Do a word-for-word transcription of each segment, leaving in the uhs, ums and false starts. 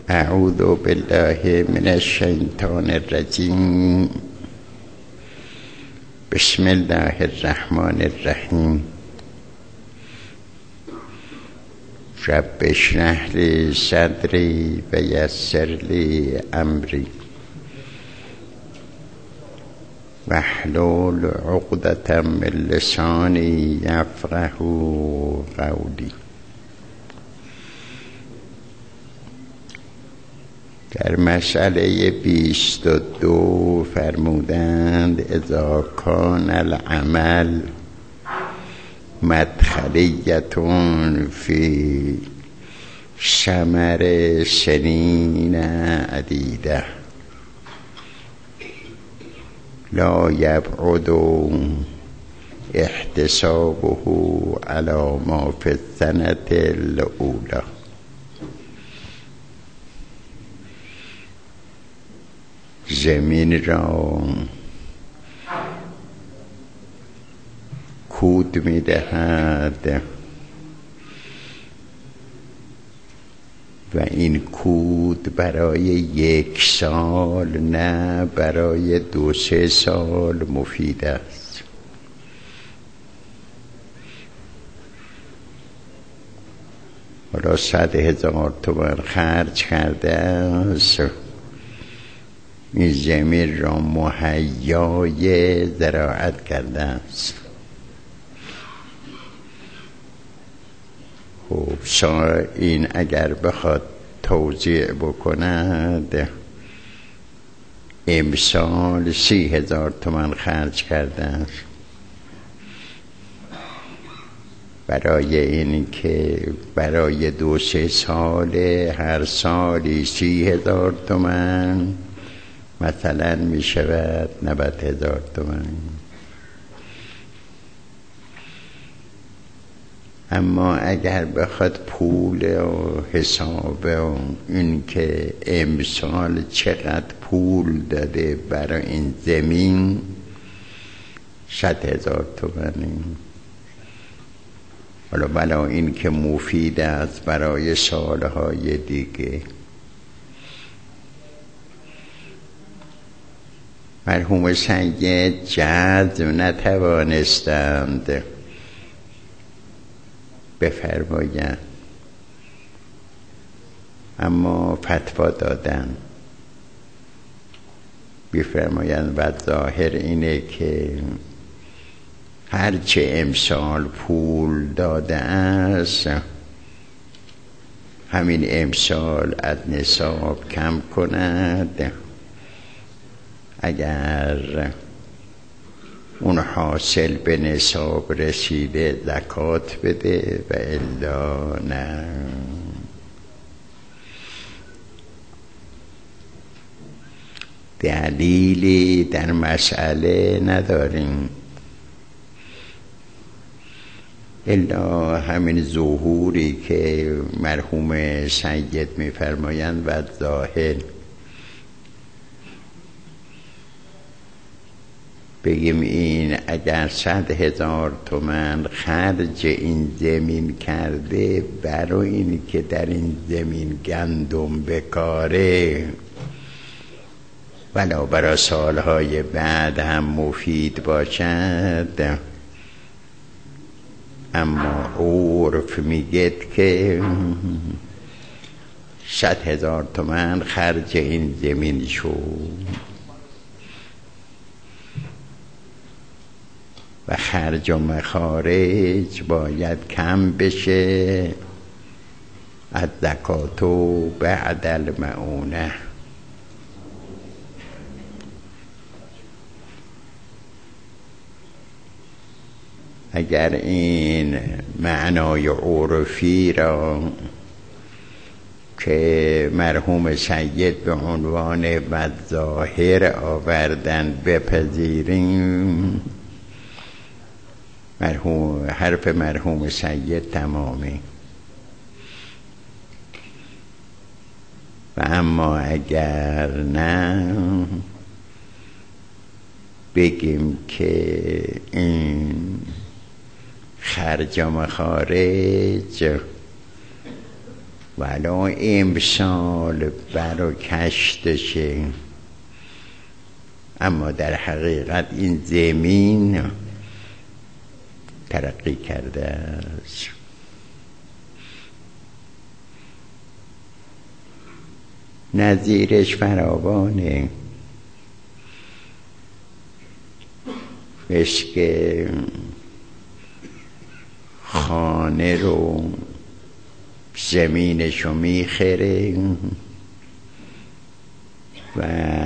اعوذ بالله من الشیطان الرجیم. بسم الله الرحمن الرحیم. رب اشرح لی صدری و یسر لی امری واحلل عقدة من لسانی یفقهوا قولی. در مسئله بیست و دو فرمودند اذا کان العمل مدخلیتون فی ثمر سنین عدیده لا یبعد احتسابه علی ما فی السنة الاولی. زمین را کود می دهد و این کود برای یک سال نه برای دو سه سال مفید است. حالا صد هزار تومان خرج کرده است، این زمین را مهیای زراعت کرده است. خب این اگر بخواد توزیع بکند امسال سی هزار تومان خرج کرده است برای این که برای دو سه سال هر سالی سی هزار تومان مثلا می شود نود هزار تومان. اما اگر بخواد پول و حساب و این که امسال چقدر پول داده برای این زمین صد هزار تومانی، حالا بلا این که مفید است برای سالهای دیگه. مرحوم سید جذب نتوانستند بفرمایند، اما فتوا دادن بفرمایند و ظاهر اینه که هرچه امسال پول داده است همین امسال از نصاب کم کند، اگر اون حاصل به نصاب رسیده زکات بده و الا نه. دلیلی در مسئله نداریم الا همین ظهوری که مرحوم سید میفرمایند و ظاهر بگیم این اگر صد هزار تومن خرج این زمین کرده برای این که در این زمین گندم بکاره ولی برای سالهای بعد هم مفید باشد، اما عرف میگه که صد هزار تومن خرج این زمین شد و خرج و مخارج باید کم بشه از زکات و بعد المعونه. اگر این معنای عرفی را که مرحوم سید به عنوان ظاهر آوردن بپذیریم، مرحوم حرف مرحوم سید تمامی. و اما اگر نه بگیم که این خرج و مخارج ولو امسال بر کشتشه، اما در حقیقت این زمین ترقی کرده است. نظیرش فراوانه، عشق خانه رو زمینشو میخره و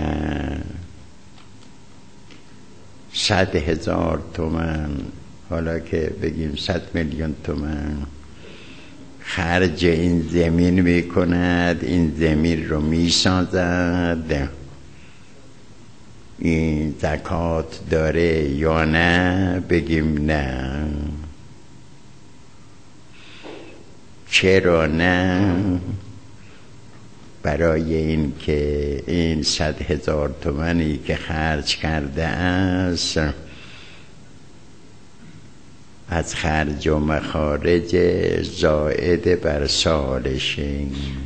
صد هزار تومن، حالا که بگیم صد میلیون تومن خرج این زمین میکند، این زمین رو میسازد. این زکات داره یا نه؟ بگیم نه. چرا نه؟ برای این که این صد هزار تومنی که خرج کرده است از خرج و مخارج زائد بر سالشه.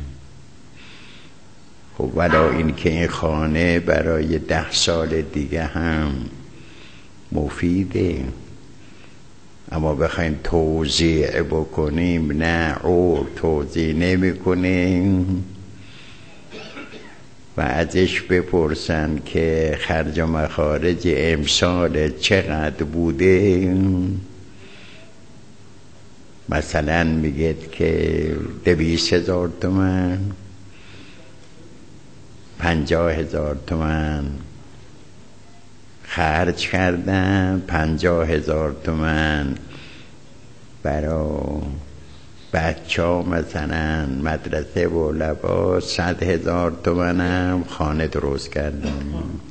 خب ولا این که این خانه برای ده سال دیگه هم مفیده، اما بخوایم توزیع بکنیم نه، او توزیع نمی کنیم و ازش بپرسن که خرج و مخارج امسال چقدر بوده، مثلا میگید که دویست هزار تومن، پنجاه هزار تومن خرج کردم، پنجاه هزار تومن برای بچه ها مثلا مدرسه و لباس، صد هزار تومنم خانه درست کردم.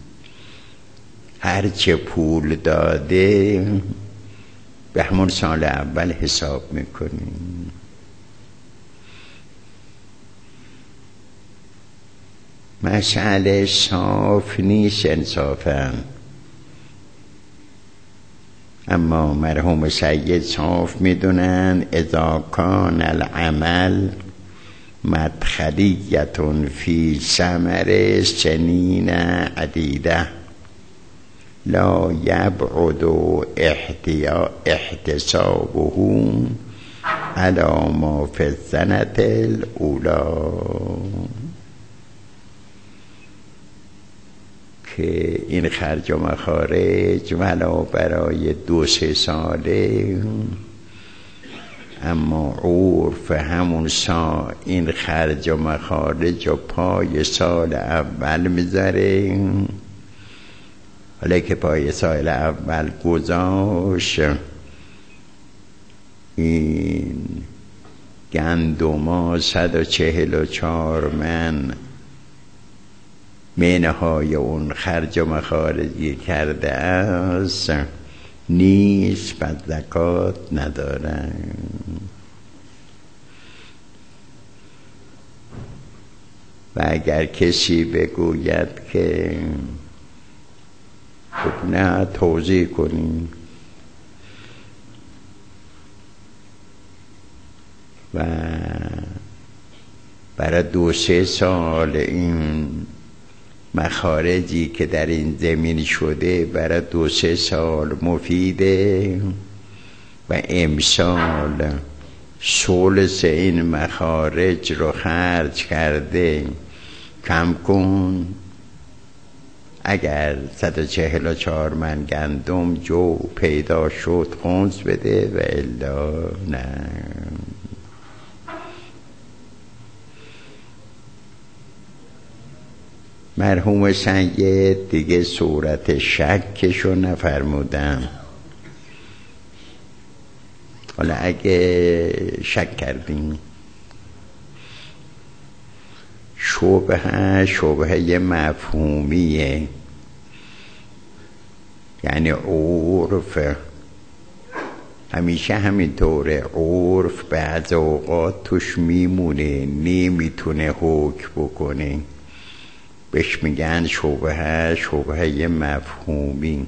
هرچه پول داده به همون سال اول حساب میکنیم. مسئله صاف نیست انصافا، اما مرحوم سید صاف میدونن اذا کان العمل مدخلیتون فی ثمر سنین عدیده لا یبعد احتسابه علی ما فی السنة الاولی. که این خرج و مخارج ولو برای دو سه ساله، اما عرف همون سال این خرج و مخارج و پای سال اول میذاره. حالا که پای سال اول گذاشت، این گندما صد و چهل و چهار من مینه های اون خرج و مخارجی کرده است نیست، پس زکات ندارن. و اگر کسی بگوید که خب نه توضیح کنیم و برای دو سه سال این مخارجی که در این زمین شده برای دو سه سال مفیده و امسال ثلث این مخارج رو خرج کرده، کم کن. اگر صد و چهل و چهار من گندم جو پیدا شد خمس بده و الا نه. مرحوم سید دیگه صورت شکشو نفرمودن. حالا اگه شک کردیم، شبهه شبهه مفهومیه، یعنی عرف همیشه همینطوره، عرف بعض اوقات توش میمونه نمیتونه حکم بکنه، بهش میگن شبهه شبهه مفهومی،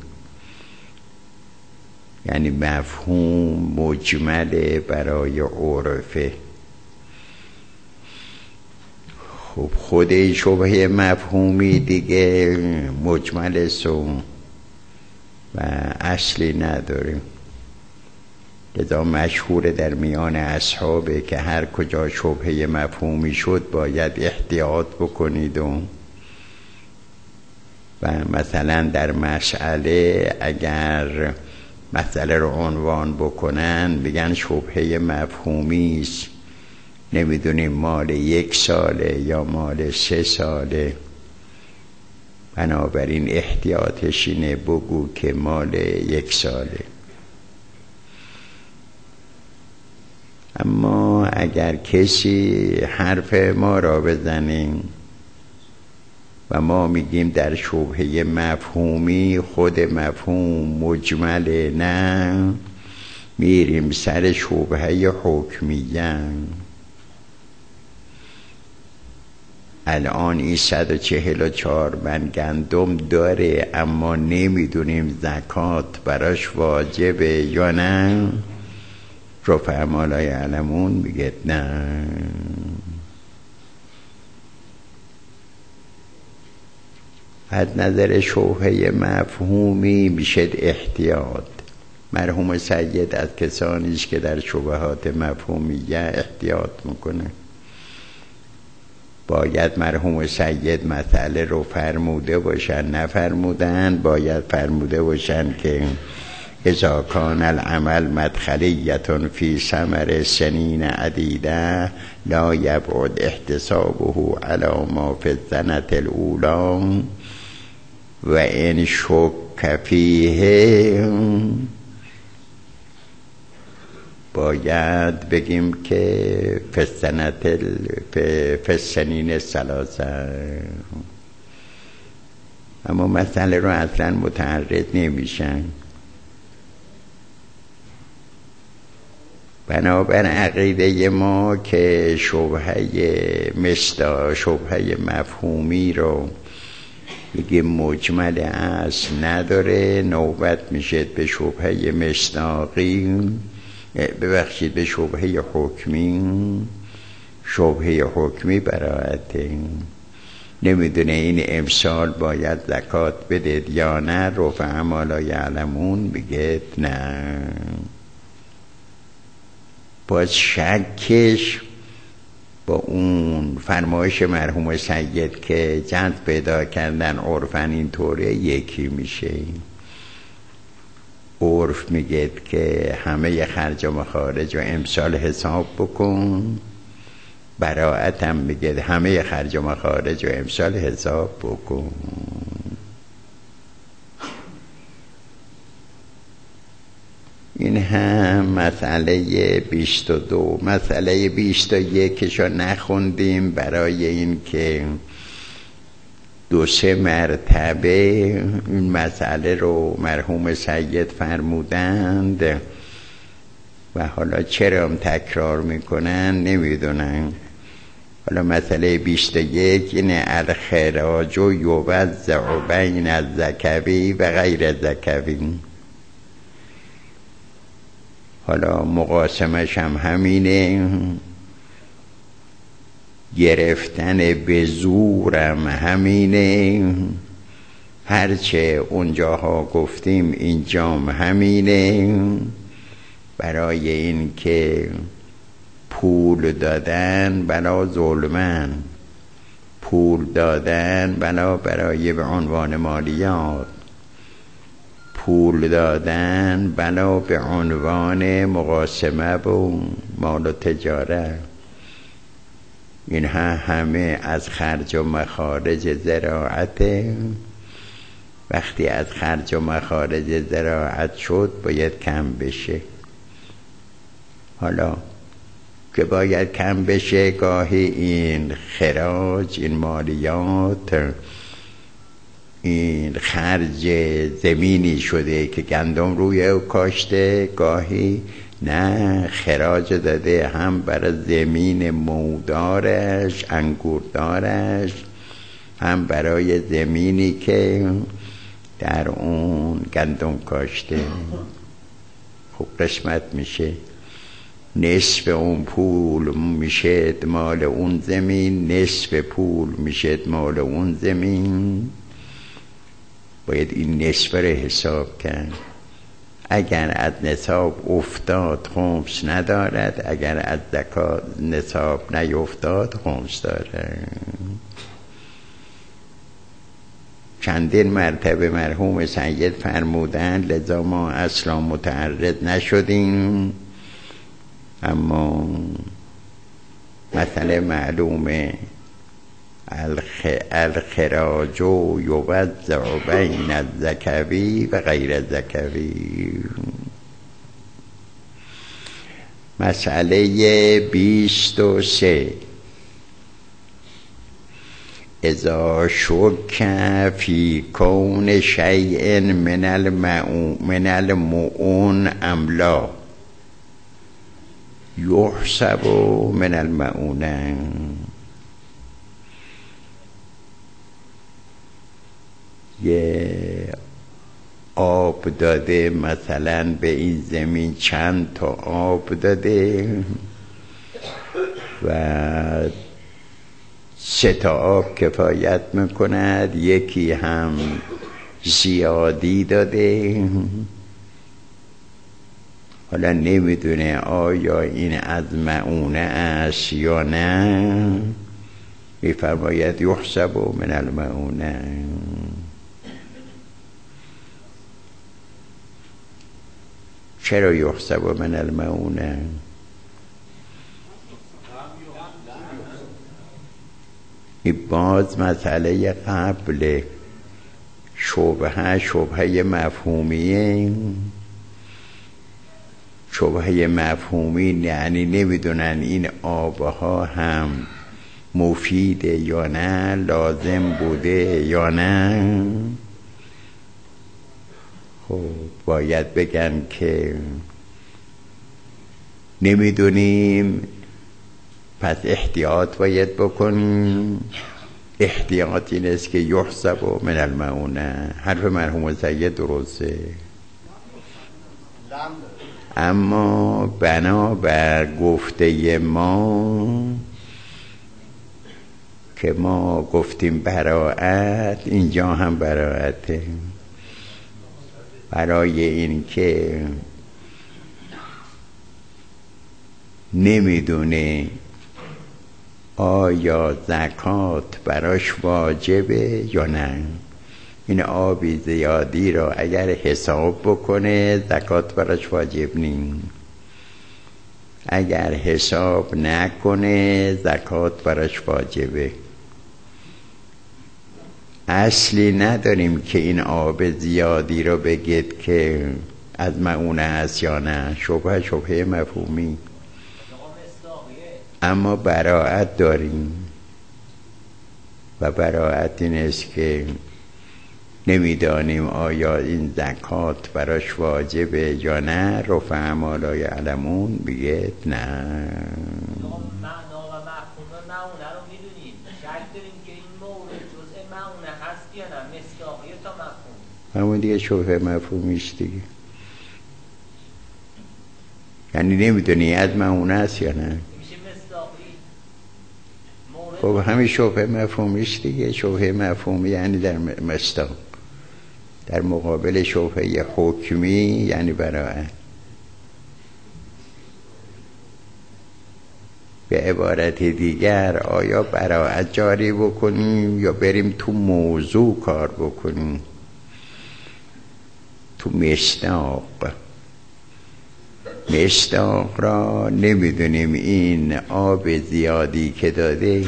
یعنی مفهوم مجمله برای عرفه. خب خود شبهه مفهومی دیگه مجمل است و اصلی نداریم. لذا مشهور در میان اصحابه که هر کجا شبهه مفهومی شد باید احتیاط بکنید و و مثلا در مسئله اگر مسئله رو عنوان بکنن بگن شبهه مفهومی است، نمیدونیم مال یک ساله یا مال سه ساله، بنابراین احتیاطش اینه بگو که مال یک ساله. اما اگر کسی حرف ما را بزنیم و ما میگیم در شبهه مفهومی خود مفهوم مجمله، نه میریم سر شبهه حکمیه. الان این صد و چهل و چهار من گندم داره اما نمیدونیم زکات براش واجبه یا نه. رفع ما لا یعلمون میگه نه. از نظر شبهه مفهومی میشه احتیاط. مرحوم سید از کسانیش که در شبهات مفهومیه احتیاط میکنه. باید مرحوم سید مسئله رو فرموده باشن، نفرمودن باید فرموده باشن که اذا کان العمل مدخلیة فی ثمر سنین عدیده لا یبعد احتسابه علی ما فی السنة الاولی و ان شک فیه. باید بگیم که فی السنة فی السنین ثلاثه، اما مسئله رو اصلا متعرض نمیشن. بنابر عقیده ما که شبهه مشتا شبهه مفهومی رو بگیم مجمل اصل نداره، نوبت میشه به شبهه مشتاقی، ببخشید به شبهه حکمی. شبهه حکمی براعته نمیدونه این امسال باید زکات بدید یا نه. رفع ما لا یعلمون میگه نه. باز شکش با اون فرمایش مرحوم سید که جنس پیدا کردن عرفن اینطوره یکی میشه. عرف میگه که همه خرج و مخارج و امسال حساب بکن، براعت هم میگه همه خرج و مخارج و امسال حساب بکن. این هم مسئله بیست و دو. مسئله بیست و یکشو نخوندیم برای این که دو سه مرتبه این مسئله رو مرحوم سید فرمودند و حالا چرا هم تکرار میکنن نمیدونن. حالا مسئله بیست و یک اینه الخراج و یوزع بین الزکوی و غیر زکوی. حالا مقاسمش هم همینه، گرفتن به زورم همینه، هرچه اونجاها گفتیم اینجام همینه. برای این که پول دادن بنا ظلمن، پول دادن بنا برای به عنوان مالیات، پول دادن بنا به عنوان مقاسمه و مال و تجارت. اینها همه از خرج و مخارج زراعته. وقتی از خرج و مخارج زراعت شد باید کم بشه. حالا که باید کم بشه، گاهی این خراج، این مالیات، این خرج زمینی شده که گندم روی او کاشته، گاهی نه خراج داده هم برای زمین مودارش انگوردارش، هم برای زمینی که در اون گندم کاشته. خب قسمت میشه. نصف اون پول میشه مال اون زمین، نصف پول میشه مال اون زمین. باید این نصف رو حساب کرد. اگر از نصاب افتاد خمس ندارد، اگر از زکات نصاب نیفتاد خمس دارد. چندین مرتبه مرحوم سید فرمودن، لذا ما اصلا متعرض نشدیم، اما مسئله معلومه. الخ... الخراج یوزع بین الزکوی و غیر الزکوی. مسئله بیست و سه، اذا شک فی کون شیء من المعون من المعون ام لا یحسب من المعونه. یه آب داده مثلا به این زمین، چند تا آب داده و سه تا آب کفایت میکند، یکی هم زیادی داده. حالا نمیدونه آیا این از معونه است یا نه، میفرماید یحسب من المعونه. چرا یحسب من المعونه؟ این باز مسئله قبل شبهه شبهه مفهومیه. شبهه مفهومی یعنی نمیدونن این آبها هم مفیده یا نه، لازم بوده یا نه. خب باید بگن که نمیدونیم، پس احتیاط باید بکنیم. احتیاط این است که یحسب من المعونه. حرف مرحوم سید درسته، اما بنا بر گفته ما که ما گفتیم براءت، اینجا هم براءته. برای این که نمیدونه آیا زکات براش واجبه یا نه. این آبی زیادی را اگر حساب بکنه زکات براش واجب نیم، اگر حساب نکنه زکات براش واجبه. اصلی نداریم که این آب زیادی رو بگید که از معونه است یا نه. شبه شبه مفهومی، اما براءت داریم و براءت این است که نمیدانیم آیا این زکات براش واجبه یا نه. رفع ما لا یعلمون بگید نه. معنا و مفهوم معونه رو میدونیم، شک داریم که این مورد جزء معونه هست یا نه، مصداقیه تا مفهوم. همون دیگه شبه مفهومیش دیگه، یعنی نمیدونی از معونه است یا نه. خب همین شبه مفهومیش دیگه. شبه مفهومی یعنی در مصداق، در مقابل شبهه حکمی یعنی براءت. به عبارت دیگر آیا براءت جاری بکنیم یا بریم تو موضوع کار بکنیم، تو مصداق. مصداق را نمیدونیم این آب زیادی که داده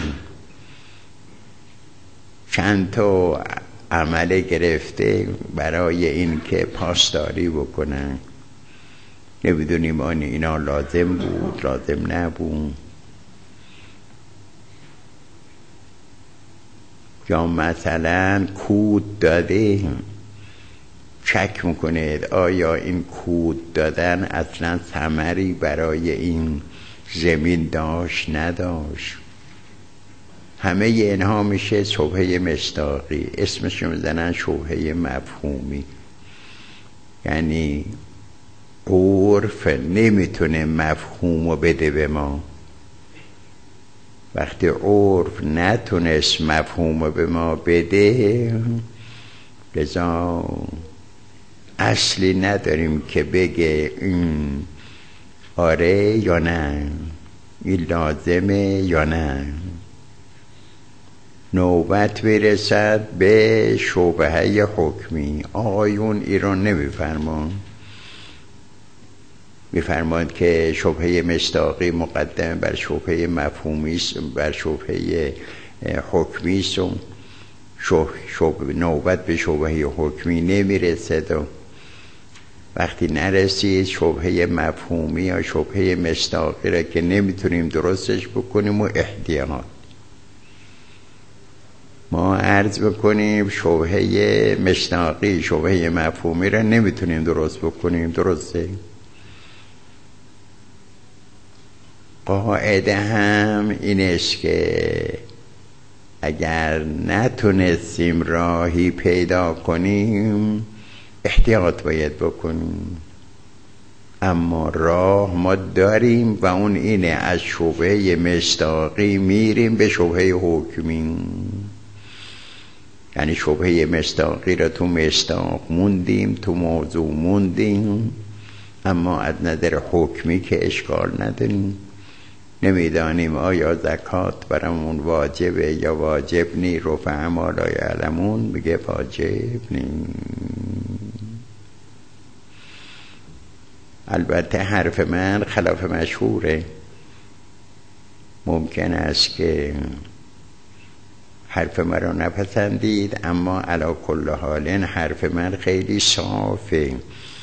چند تا عمله گرفته برای این که پاسداری بکنن. نمیدونیم آن اینا لازم بود لازم نبود، یا مثلا کود داده، چک میکنه آیا این کود دادن اصلا ثمری برای این زمین داشت نداشت. همه اینها میشه شبهه مصداقی، اسمش میزنن شبهه مفهومی. یعنی عرف نمیتونه مفهومو بده به ما. وقتی عرف نتونست مفهومو به ما بده، لذا اصلی نداریم که بگه این آره یا نه، این لازمه یا نه. نوبت برسد به شبهه حکمی، آقایون ایران نمیفرمان، میفرماید که شبهه مصداقی مقدم بر شبهه مفهومی است، بر شبهه حکمی است. شبه نوبت به شبهه حکمی نمیرسد و وقتی نرسید شبهه مفهومی یا شبهه مصداقی را که نمیتونیم درستش بکنیم و احتیاط ما عرض بکنیم شبهه مصداقی شبهه مفهومی را نمیتونیم درست بکنیم. درسته؟ قاعده هم این است که اگر نتونستیم راهی پیدا کنیم احتیاط باید بکنیم، اما راه ما داریم و اون اینه از شبهه مصداقی میریم به شبهه حکمی. یعنی شبهه مصداقی را تو مصداق موندیم، تو موضوع موندیم، اما از نظر حکمی که اشکال نداریم. نمیدانیم آیا زکات برامون واجبه یا واجب نی، رفع ما لا یعلمون میگه واجب نی. البته حرف من خلاف مشهوره، ممکن است که حرف من رو نپسندید، اما علی کل حال این حرف من خیلی صافه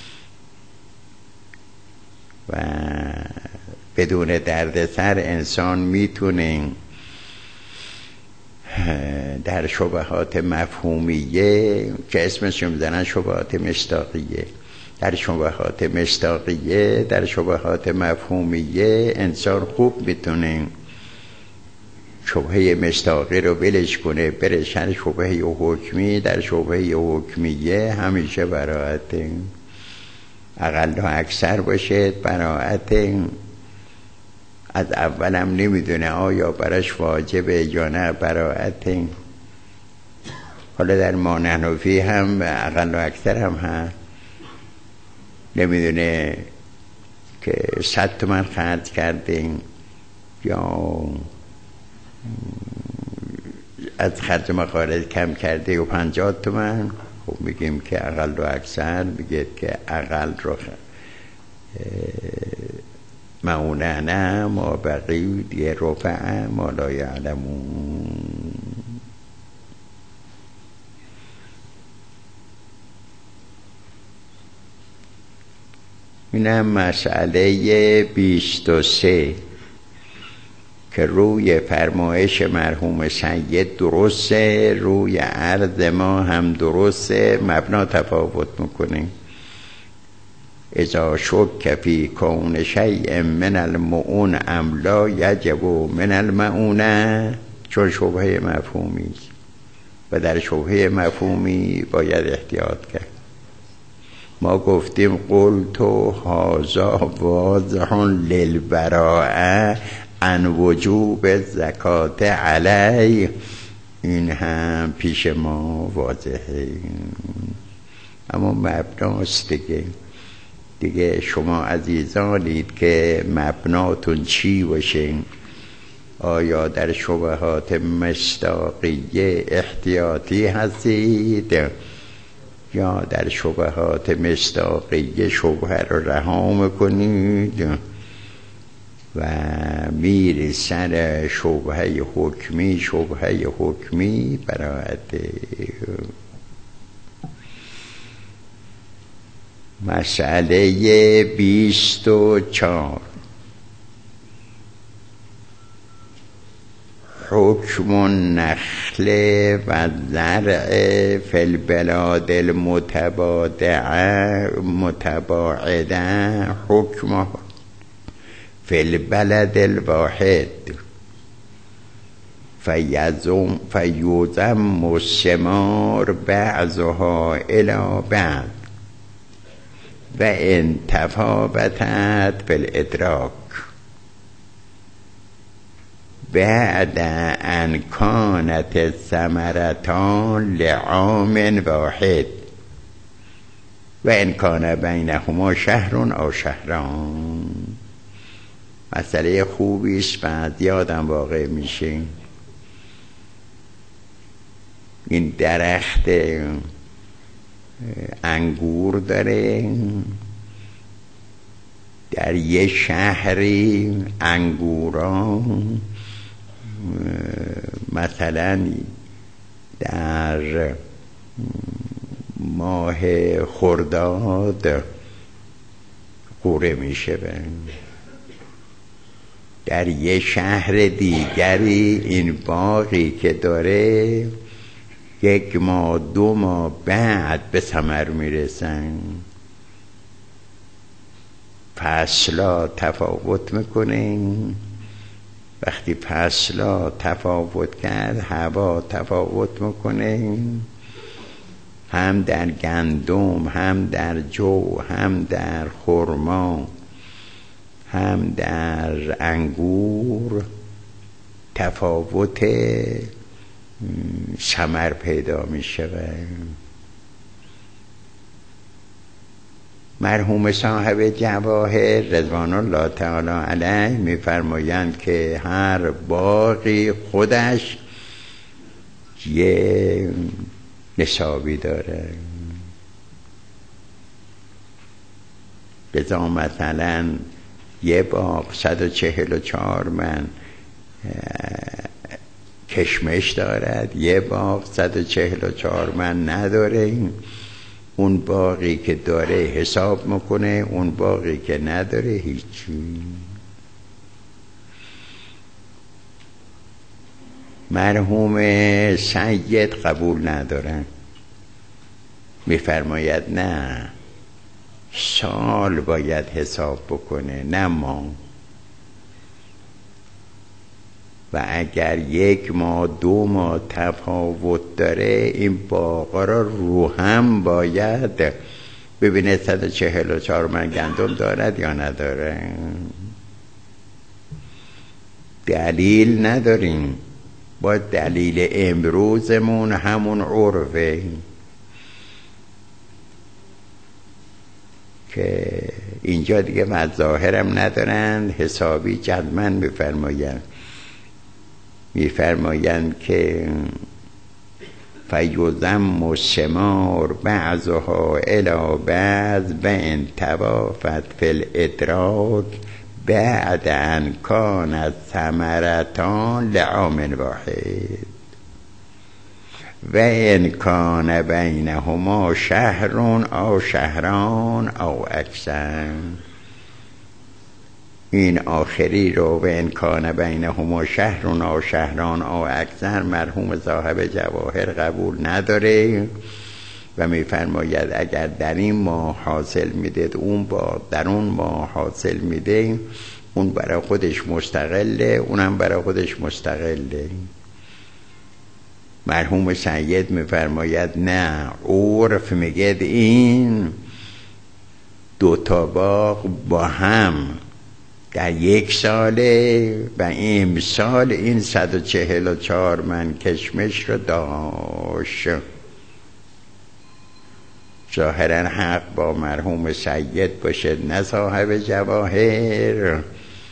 و بدون دردسر انسان میتونه در شبهات مفهومیه که اسمش میزنن شبهات مصداقیه، در شبهات مصداقیه در شبهات مفهومیه انسان خوب میتونه شبهه مصداقی رو ولش کنه بره سر شبهه حکمی. در شبهه حکمیه همیشه براعت اقل و اکثر باشه، براعت از اولم نمیدونه آیا براش واجبه یا نه، براعت حالا در ما نحنفی هم اقل و اکثر هم هست، نمیدونه که صد تومن خرج کردیم یا از خرج مخارج کم کرده و پنجاه تومن، خب میگیم که اقل و اکثر میگه که اقل رو معوننه ما بقید یه رفع ما لا یعلمون. اینم مسئله بیست و سه که روی فرمایش مرحوم سید درسته، روی عرض ما هم درسته، مبنا تفاوت میکنیم. اذا شک فی کون شیء من المعون ام لا یجب من المعونه، چون شبهه مفهومی است و در شبهه مفهومی باید احتیاط کرد. ما گفتیم قلت هذا واضح للبراءه عن وجوب زکات علی، این هم پیش ما واضحه، اما مبناست دیگه. دیگه شما عزیزانید که مبناتون چی باشه؟ آیا در شبهات مصداقیه احتیاطی هستید یا در شبهات مصداقیه شبهه رو رها میکنید و میری سر شبهه حکمی؟ شبهه حکمی براعت مسئله بیست و چار حکم النخل و زرع فی البلاد المتبادعه متباعده حکم فی البلد الواحد فیزم فیوزم الثمار بعضها الی بعض و ان تفاوتت بالادراک بعد ان کانت الثمرتان لعام واحد و ان کان بینهما شهر او شهران. مسئله خوبی است، بعد یادم واقع میشه این درخت انگور داره در یه شهری، انگورا مثلا در ماه خرداد قوره میشه. در یه شهر دیگری این باغی که داره یک ماه دو ماه بعد به ثمر میرسن. فصلا تفاوت میکنه. وقتی فصلا تفاوت کرد هوا تفاوت میکنه، هم در گندم، هم در جو، هم در خرما، هم در انگور تفاوت ثمر پیدا می شود. مرحوم صاحب جواهر رضوان الله تعالی علیه می فرمایند که هر باغی خودش یه نصابی داره. بذار مثلا یه باغ صد و چهل و چهار من کشمش دارد، یه باغ صد و چهل و چهار من نداره. اون باغی که داره حساب میکنه، اون باغی که نداره هیچی. مرحوم سید قبول ندارن، میفرماید نه سال باید حساب بکنه نه ما، و اگر یک ماه دو ماه تفاوت داره این باغا را رو هم باید ببینه صد و چهل و چهار من گندم دارد یا نداره. دلیل نداریم، با دلیل امروزمون همون عرفه که اینجا دیگه مظاهرم ندارن، حسابی جدمن میفرمایند میفرمایند که فیضم الثمار بعضها الی بعض و ان توافت فی الادراک بعد ان کانت ثمرتان لعام واحد و ان کان بینهما شهر او شهران او اکثر. این آخری رو و ان کان بینهما شهر او شهران او اکثر مرحوم صاحب جواهر قبول نداره و میفرماید اگر در این ماه حاصل میده اون با در اون ماه حاصل میده، اون برای خودش مستقله، اونم برای خودش مستقله. مرحوم سید میفرماید نه، عرف میگه این دو تا باغ با هم در یک ساله و امسال این صد و چهل و چهار من کشمش رو داشت. ظاهرا حق با مرحوم سید باشه نه صاحب جواهر.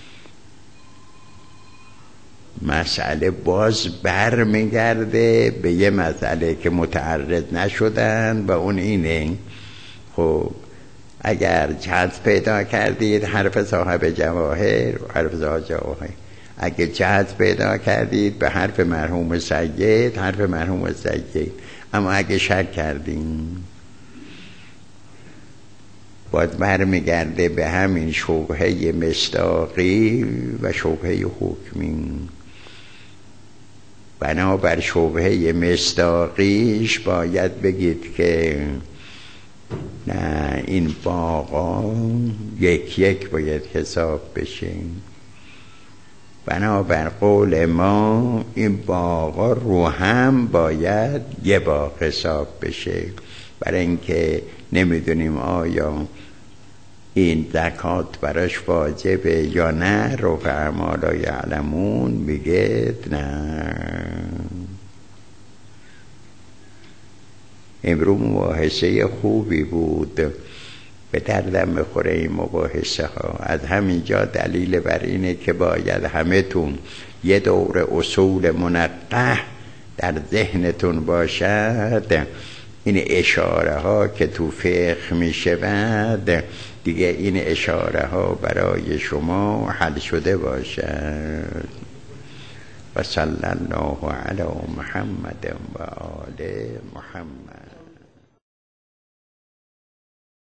مسئله باز بر میگرده به یه مسئله که متعرض نشدن و اون اینه. خب اگر جهت پیدا کردید حرف صاحب جواهر حرف صاحب جواهر اگر جهت پیدا کردید به حرف مرحوم سید حرف مرحوم سید، اما اگه شک کردیم باید برمیگرده به همین شبهه مصداقی و شبهه حکمی. بنابر شبهه مصداقیش باید بگید که نه این باغا یک یک باید حساب بشه. بنابر قول ما این باغا رو هم باید یه باغ حساب بشه، برای اینکه نمیدونیم آیا این زکات براش واجبه یا نه؟ رفعا لا یعلمون میگه نه. امرو مباحثه خوبی بود، به دردم بخوره این مباحثه ها. از همینجا دلیل بر اینه که باید همه تون یه دور اصول منقح در ذهنتون باشد. این اشاره ها که تو فقه میشه بعد دیگه این اشاره ها برای شما حل شده باشد. و صلی الله علی محمد و آل محمد.